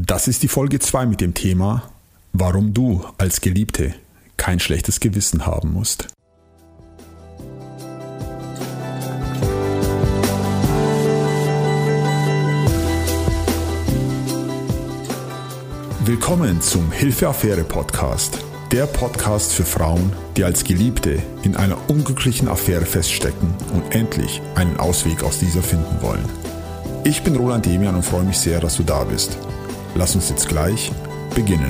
Das ist die Folge 2 mit dem Thema, warum du als Geliebte kein schlechtes Gewissen haben musst. Willkommen zum Hilfe-Affäre-Podcast, der Podcast für Frauen, die als Geliebte in einer unglücklichen Affäre feststecken und endlich einen Ausweg aus dieser finden wollen. Ich bin Roland Demian und freue mich sehr, dass du da bist. Lass uns jetzt gleich beginnen.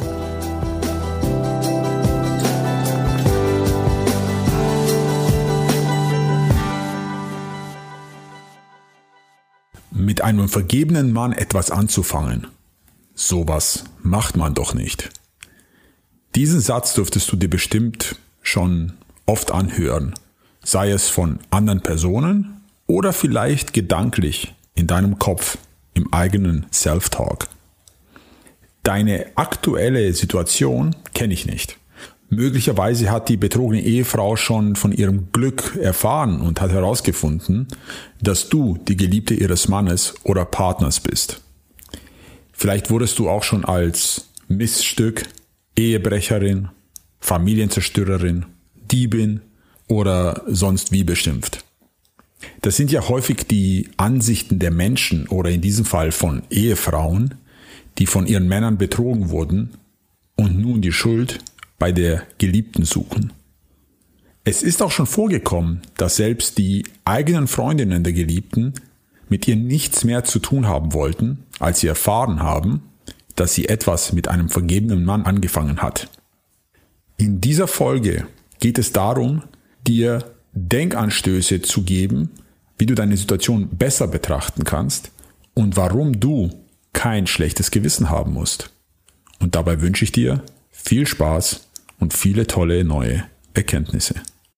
Mit einem vergebenen Mann etwas anzufangen, sowas macht man doch nicht. Diesen Satz dürftest du dir bestimmt schon oft anhören, sei es von anderen Personen oder vielleicht gedanklich in deinem Kopf im eigenen Self-Talk. Deine aktuelle Situation kenne ich nicht. Möglicherweise hat die betrogene Ehefrau schon von ihrem Glück erfahren und hat herausgefunden, dass du die Geliebte ihres Mannes oder Partners bist. Vielleicht wurdest du auch schon als Missstück, Ehebrecherin, Familienzerstörerin, Diebin oder sonst wie beschimpft. Das sind ja häufig die Ansichten der Menschen oder in diesem Fall von Ehefrauen, die von ihren Männern betrogen wurden und nun die Schuld bei der Geliebten suchen. Es ist auch schon vorgekommen, dass selbst die eigenen Freundinnen der Geliebten mit ihr nichts mehr zu tun haben wollten, als sie erfahren haben, dass sie etwas mit einem vergebenen Mann angefangen hat. In dieser Folge geht es darum, dir Denkanstöße zu geben, wie du deine Situation besser betrachten kannst und warum du kein schlechtes Gewissen haben musst. Und dabei wünsche ich dir viel Spaß und viele tolle neue Erkenntnisse.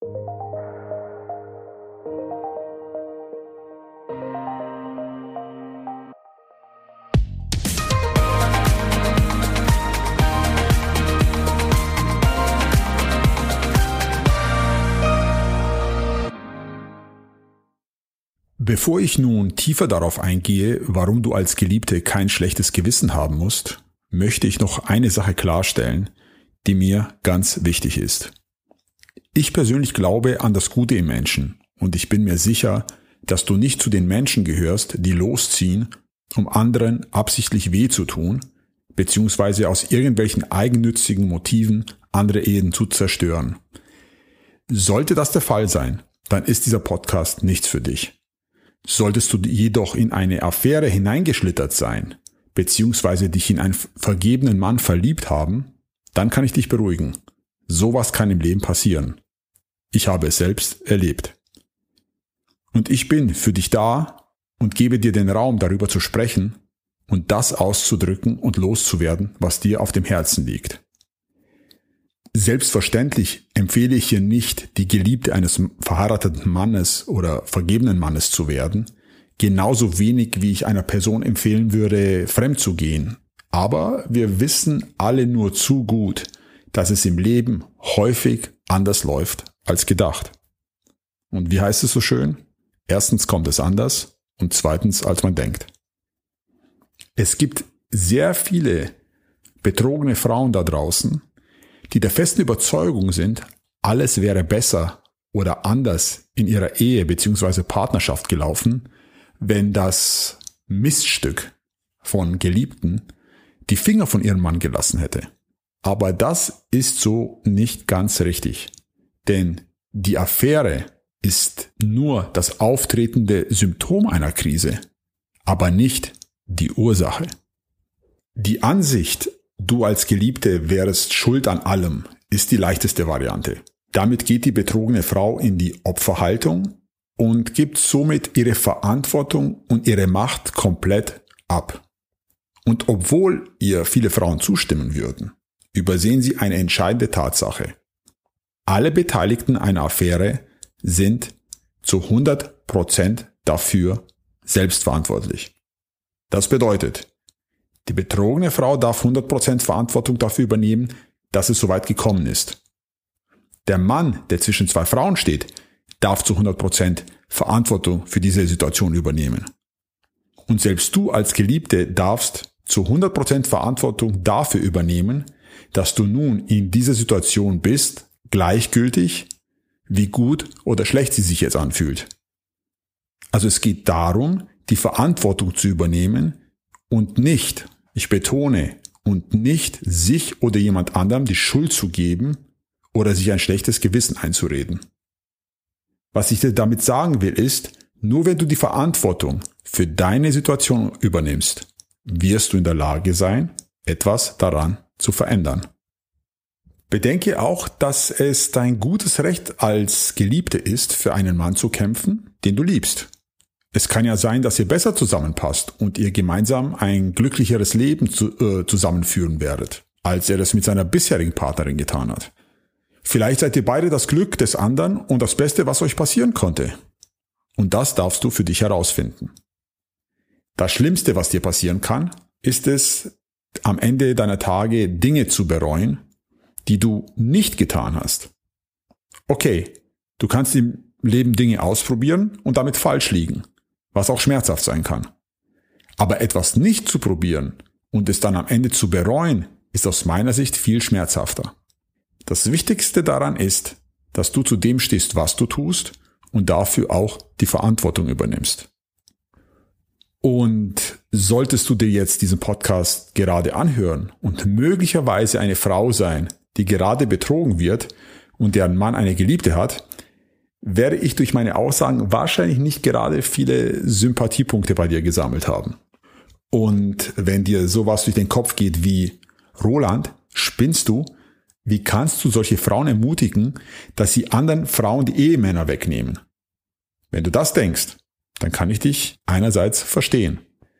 Bevor ich nun tiefer darauf eingehe, warum du als Geliebte kein schlechtes Gewissen haben musst, möchte ich noch eine Sache klarstellen, die mir ganz wichtig ist. Ich persönlich glaube an das Gute im Menschen und ich bin mir sicher, dass du nicht zu den Menschen gehörst, die losziehen, um anderen absichtlich weh zu tun, beziehungsweise aus irgendwelchen eigennützigen Motiven andere Ehen zu zerstören. Sollte das der Fall sein, dann ist dieser Podcast nichts für dich. Solltest du jedoch in eine Affäre hineingeschlittert sein, beziehungsweise dich in einen vergebenen Mann verliebt haben, dann kann ich dich beruhigen. Sowas kann im Leben passieren. Ich habe es selbst erlebt. Und ich bin für dich da und gebe dir den Raum, darüber zu sprechen und das auszudrücken und loszuwerden, was dir auf dem Herzen liegt. Selbstverständlich empfehle ich hier nicht, die Geliebte eines verheirateten Mannes oder vergebenen Mannes zu werden, genauso wenig wie ich einer Person empfehlen würde, fremd zu gehen. Aber wir wissen alle nur zu gut, dass es im Leben häufig anders läuft als gedacht. Und wie heißt es so schön? Erstens kommt es anders und zweitens als man denkt. Es gibt sehr viele betrogene Frauen da draußen, die der festen Überzeugung sind, alles wäre besser oder anders in ihrer Ehe bzw. Partnerschaft gelaufen, wenn das Missstück von Geliebten die Finger von ihrem Mann gelassen hätte. Aber das ist so nicht ganz richtig. Denn die Affäre ist nur das auftretende Symptom einer Krise, aber nicht die Ursache. Die Ansicht, du als Geliebte wärest schuld an allem, ist die leichteste Variante. Damit geht die betrogene Frau in die Opferhaltung und gibt somit ihre Verantwortung und ihre Macht komplett ab. Und obwohl ihr viele Frauen zustimmen würden, übersehen sie eine entscheidende Tatsache. Alle Beteiligten einer Affäre sind zu 100% dafür selbstverantwortlich. Das bedeutet, die betrogene Frau darf 100% Verantwortung dafür übernehmen, dass es so weit gekommen ist. Der Mann, der zwischen zwei Frauen steht, darf zu 100% Verantwortung für diese Situation übernehmen. Und selbst du als Geliebte darfst zu 100% Verantwortung dafür übernehmen, dass du nun in dieser Situation bist, gleichgültig, wie gut oder schlecht sie sich jetzt anfühlt. Also es geht darum, die Verantwortung zu übernehmen und nicht, ich betone, und nicht sich oder jemand anderem die Schuld zu geben oder sich ein schlechtes Gewissen einzureden. Was ich dir damit sagen will ist, nur wenn du die Verantwortung für deine Situation übernimmst, wirst du in der Lage sein, etwas daran zu verändern. Bedenke auch, dass es dein gutes Recht als Geliebte ist, für einen Mann zu kämpfen, den du liebst. Es kann ja sein, dass ihr besser zusammenpasst und ihr gemeinsam ein glücklicheres Leben zusammenführen werdet, als er es mit seiner bisherigen Partnerin getan hat. Vielleicht seid ihr beide das Glück des anderen und das Beste, was euch passieren konnte. Und das darfst du für dich herausfinden. Das Schlimmste, was dir passieren kann, ist es, am Ende deiner Tage Dinge zu bereuen, die du nicht getan hast. Okay, du kannst im Leben Dinge ausprobieren und damit falsch liegen, was auch schmerzhaft sein kann. Aber etwas nicht zu probieren und es dann am Ende zu bereuen, ist aus meiner Sicht viel schmerzhafter. Das Wichtigste daran ist, dass du zu dem stehst, was du tust und dafür auch die Verantwortung übernimmst. Und solltest du dir jetzt diesen Podcast gerade anhören und möglicherweise eine Frau sein, die gerade betrogen wird und deren Mann eine Geliebte hat, werde ich durch meine Aussagen wahrscheinlich nicht gerade viele Sympathiepunkte bei dir gesammelt haben. Und wenn dir sowas durch den Kopf geht wie, Roland, spinnst du? Wie kannst du solche Frauen ermutigen, dass sie anderen Frauen die Ehemänner wegnehmen? Wenn du das denkst, dann kann ich dich einerseits verstehen.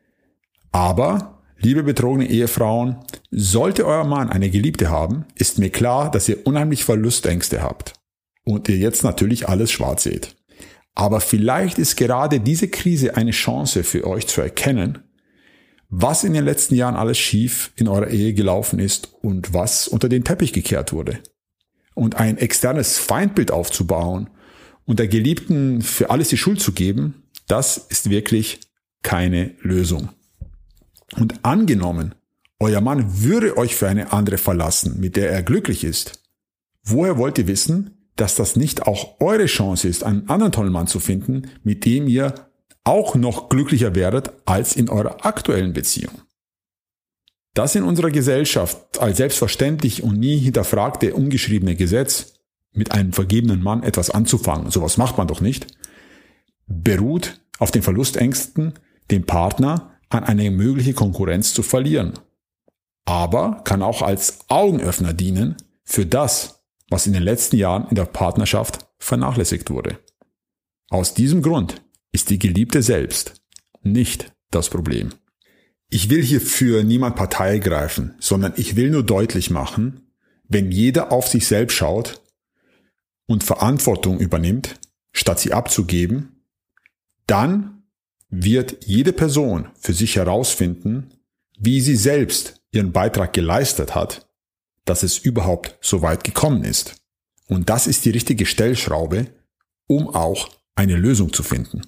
Aber, liebe betrogene Ehefrauen, sollte euer Mann eine Geliebte haben, ist mir klar, dass ihr unheimlich Verlustängste habt und ihr jetzt natürlich alles schwarz seht. Aber vielleicht ist gerade diese Krise eine Chance für euch zu erkennen, was in den letzten Jahren alles schief in eurer Ehe gelaufen ist und was unter den Teppich gekehrt wurde. Und ein externes Feindbild aufzubauen und der Geliebten für alles die Schuld zu geben, das ist wirklich keine Lösung. Und angenommen, euer Mann würde euch für eine andere verlassen, mit der er glücklich ist, woher wollt ihr wissen, dass das nicht auch eure Chance ist, einen anderen tollen Mann zu finden, mit dem ihr auch noch glücklicher werdet als in eurer aktuellen Beziehung? Das in unserer Gesellschaft als selbstverständlich und nie hinterfragte ungeschriebene Gesetz, mit einem vergebenen Mann etwas anzufangen, sowas macht man doch nicht, beruht auf den Verlustängsten, den Partner an eine mögliche Konkurrenz zu verlieren. Aber kann auch als Augenöffner dienen für das, was in den letzten Jahren in der Partnerschaft vernachlässigt wurde. Aus diesem Grund ist die Geliebte selbst nicht das Problem. Ich will hier für niemand Partei greifen, sondern ich will nur deutlich machen, wenn jeder auf sich selbst schaut und Verantwortung übernimmt, statt sie abzugeben, dann wird jede Person für sich herausfinden, wie sie selbst ihren Beitrag geleistet hat, dass es überhaupt so weit gekommen ist. Und das ist die richtige Stellschraube, um auch eine Lösung zu finden.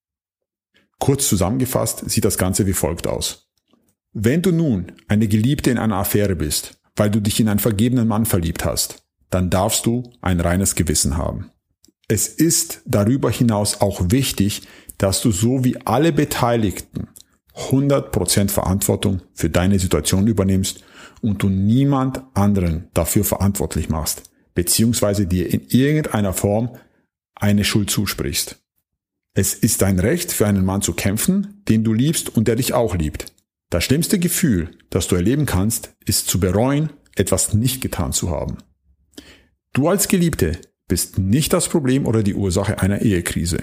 Kurz zusammengefasst sieht das Ganze wie folgt aus. Wenn du nun eine Geliebte in einer Affäre bist, weil du dich in einen vergebenen Mann verliebt hast, dann darfst du ein reines Gewissen haben. Es ist darüber hinaus auch wichtig, dass du so wie alle Beteiligten 100% Verantwortung für deine Situation übernimmst und du niemand anderen dafür verantwortlich machst, beziehungsweise dir in irgendeiner Form eine Schuld zusprichst. Es ist dein Recht, für einen Mann zu kämpfen, den du liebst und der dich auch liebt. Das schlimmste Gefühl, das du erleben kannst, ist zu bereuen, etwas nicht getan zu haben. Du als Geliebte bist nicht das Problem oder die Ursache einer Ehekrise.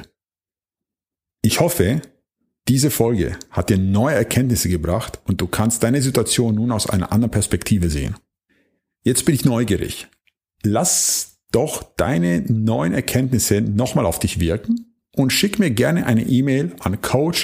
Ich hoffe, diese Folge hat dir neue Erkenntnisse gebracht und du kannst deine Situation nun aus einer anderen Perspektive sehen. Jetzt bin ich neugierig. Lass doch deine neuen Erkenntnisse nochmal auf dich wirken und schick mir gerne eine E-Mail an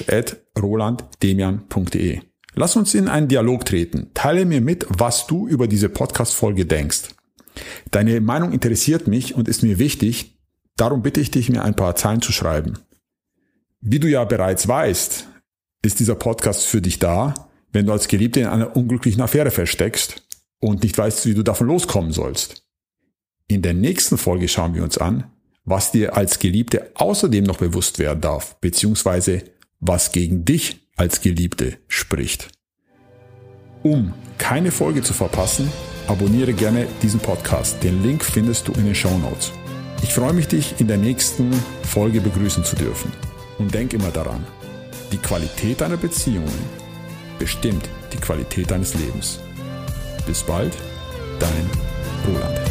coach@rolanddemian.de. Lass uns in einen Dialog treten. Teile mir mit, was du über diese Podcast-Folge denkst. Deine Meinung interessiert mich und ist mir wichtig, darum bitte ich dich, mir ein paar Zeilen zu schreiben. Wie du ja bereits weißt, ist dieser Podcast für dich da, wenn du als Geliebte in einer unglücklichen Affäre feststeckst und nicht weißt, wie du davon loskommen sollst. In der nächsten Folge schauen wir uns an, was dir als Geliebte außerdem noch bewusst werden darf, beziehungsweise was gegen dich als Geliebte spricht. Um keine Folge zu verpassen, abonniere gerne diesen Podcast. Den Link findest du in den Shownotes. Ich freue mich, dich in der nächsten Folge begrüßen zu dürfen. Und denk immer daran, die Qualität deiner Beziehungen bestimmt die Qualität deines Lebens. Bis bald, dein Roland.